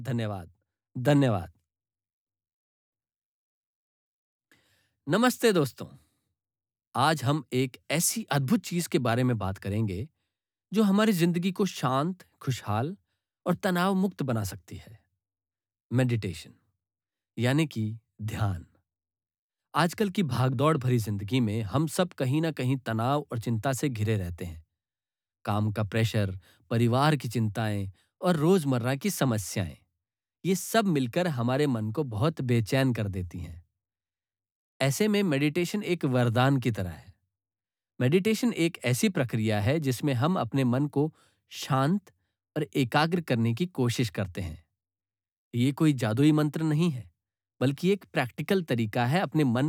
धन्यवाद। धन्यवाद। नमस्ते दोस्तों। आज हम एक ऐसी अद्भुत चीज के बारे में बात करेंगे जो हमारी जिंदगी को शांत, खुशहाल और तनाव मुक्त बना सकती है। मेडिटेशन यानी कि ध्यान। आजकल की भागदौड़ भरी जिंदगी में हम सब कहीं ना कहीं तनाव और चिंता से घिरे रहते हैं। काम का प्रेशर, परिवार की चिंताएं और रोजमर्रा की समस्याएं, ये सब मिलकर हमारे मन को बहुत बेचैन कर देती हैं। ऐसे में मेडिटेशन एक वरदान की तरह है। मेडिटेशन एक ऐसी प्रक्रिया है जिसमें हम अपने मन को शांत और एकाग्र करने की कोशिश करते हैं। ये कोई जादुई मंत्र नहीं है, बल्कि एक प्रैक्टिकल तरीका है अपने मन